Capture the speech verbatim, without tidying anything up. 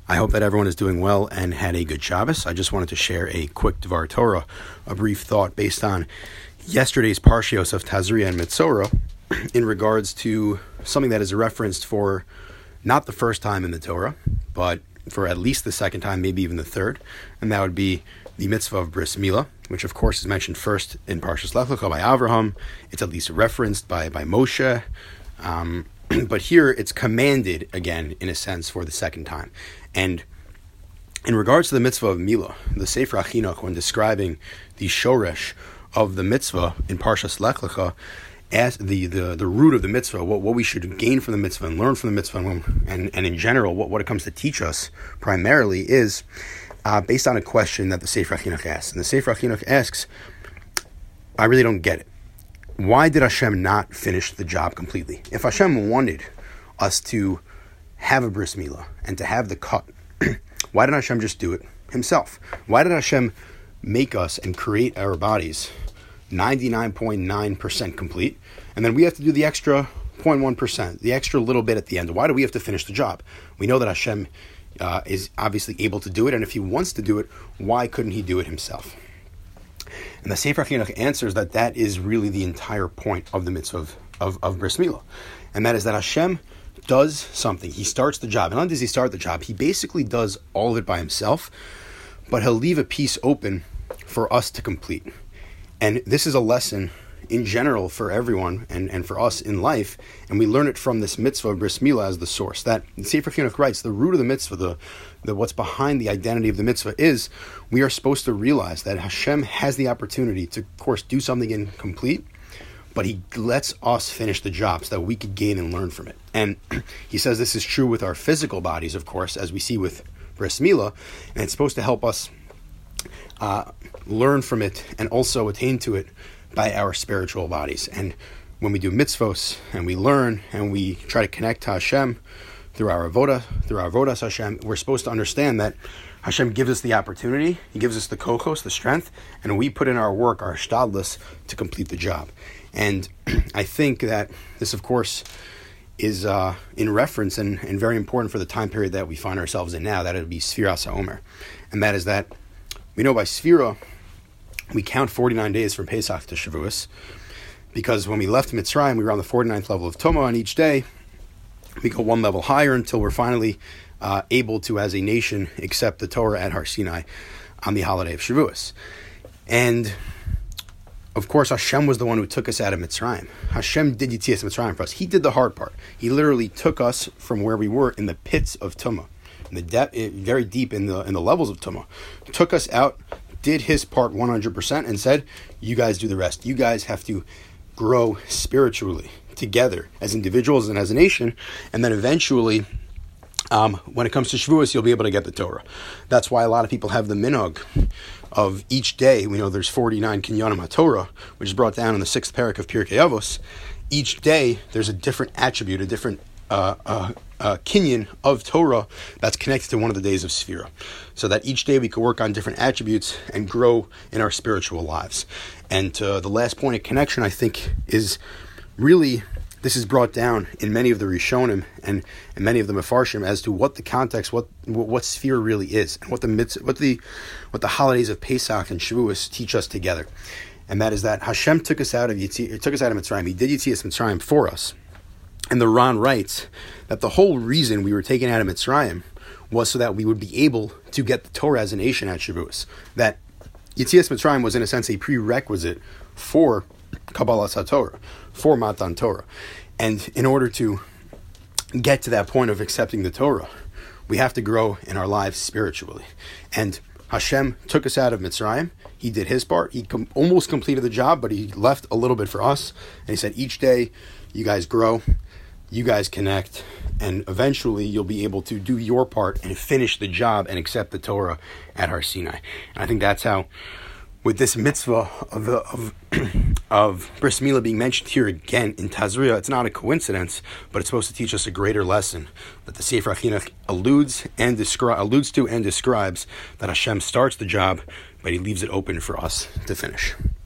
I hope that everyone is doing well and had a good Shabbos. I just wanted to share a quick Dvar Torah, a brief thought based on yesterday's Parshios of Tazria and Metzora in regards to something that is referenced for not the first time in the Torah, but for at least the second time, maybe even the third, and that would be the mitzvah of Bris Milah, which of course is mentioned first in Parshas Lech Lecha by Avraham. It's at least referenced by, by Moshe, um, but here it's commanded again, in a sense, for the second time. And in regards to the mitzvah of Milah, the Sefer HaChinuch, when describing the shoresh of the mitzvah in Parshas Lech Lecha, as the, the, the root of the mitzvah, what, what we should gain from the mitzvah and learn from the mitzvah, and, and, and in general, what, what it comes to teach us primarily is uh, based on a question that the Sefer HaChinuch asks. And the Sefer HaChinuch asks, I really don't get it. Why did Hashem not finish the job completely? If Hashem wanted us to have a bris milah and to have the cut, why didn't Hashem just do it himself? Why did Hashem make us and create our bodies ninety-nine point nine percent complete, and then we have to do the extra zero point one percent, the extra little bit at the end? Why do we have to finish the job? We know that Hashem uh, is obviously able to do it, and if he wants to do it, why couldn't he do it himself? And the Sefer HaChinuch answers that that is really the entire point of the mitzvah of, of, of Bris Milah. And that is that Hashem does something. He starts the job. And not only does he start the job, he basically does all of it by himself, but he'll leave a piece open for us to complete. And this is a lesson in general for everyone and, and for us in life. And we learn it from this mitzvah of Bris Milah as the source. That the Sefer HaChinuch writes, the root of the mitzvah, the, the what's behind the identity of the mitzvah is we are supposed to realize that Hashem has the opportunity to, of course, do something incomplete, but he lets us finish the job so that we could gain and learn from it. And he says this is true with our physical bodies, of course, as we see with Bris Milah, and it's supposed to help us uh, learn from it and also attain to it by our spiritual bodies. And when we do mitzvos and we learn and we try to connect to Hashem through our avodah, through our avodas Hashem, we're supposed to understand that Hashem gives us the opportunity, he gives us the kochos, the strength, and we put in our work, our shtadlus, to complete the job. And I think that this, of course, is uh, in reference and, and very important for the time period that we find ourselves in now, that it would be Sfiras HaOmer. And that is that we know by Sfira, we count forty-nine days from Pesach to Shavuos, because when we left Mitzrayim, we were on the forty-ninth level of Toma, and each day we go one level higher until we're finally uh, able to, as a nation, accept the Torah at Har Sinai on the holiday of Shavuos. And of course, Hashem was the one who took us out of Mitzrayim. Hashem did Yetzias Mitzrayim for us. He did the hard part. He literally took us from where we were in the pits of Tumah, in the depth, very deep in the in the levels of Tumah, took us out, did his part one hundred percent, and said, you guys do the rest. You guys have to grow spiritually together as individuals and as a nation, and then eventually, um, when it comes to Shavuos, you'll be able to get the Torah. That's why a lot of people have the minhag of each day. We know there's forty-nine kinyanim HaTorah, which is brought down in the sixth parak of Pirkei Avos. Each day, there's a different attribute, a different uh, uh, uh, kinyan of Torah that's connected to one of the days of Sfira. So that each day we could work on different attributes and grow in our spiritual lives. And uh, the last point of connection, I think, is really, this is brought down in many of the Rishonim and, and many of the Mefarshim as to what the context, what what, what Sfira really is, and what the mitzvah, what the what the holidays of Pesach and Shavuos teach us together. And that is that Hashem took us out of Yitzi, took us out of Mitzrayim. He did Yetzias Mitzrayim for us. And the Ran writes that the whole reason we were taken out of Mitzrayim was so that we would be able to get the Torah as a nation at Shavuos. That Yetzias Mitzrayim was, in a sense, a prerequisite for Kabbalas HaTorah, for Matan Torah. And in order to get to that point of accepting the Torah, we have to grow in our lives spiritually. And Hashem took us out of Mitzrayim. He did his part. He com- almost completed the job, but he left a little bit for us. And he said, each day, you guys grow, you guys connect, and eventually you'll be able to do your part and finish the job and accept the Torah at Har Sinai. And I think that's how, with this mitzvah of of, of Bris Milah being mentioned here again in Tazria, it's not a coincidence, but it's supposed to teach us a greater lesson that the Sefer HaChinuch alludes and descri- alludes to and describes, that Hashem starts the job, but he leaves it open for us to finish.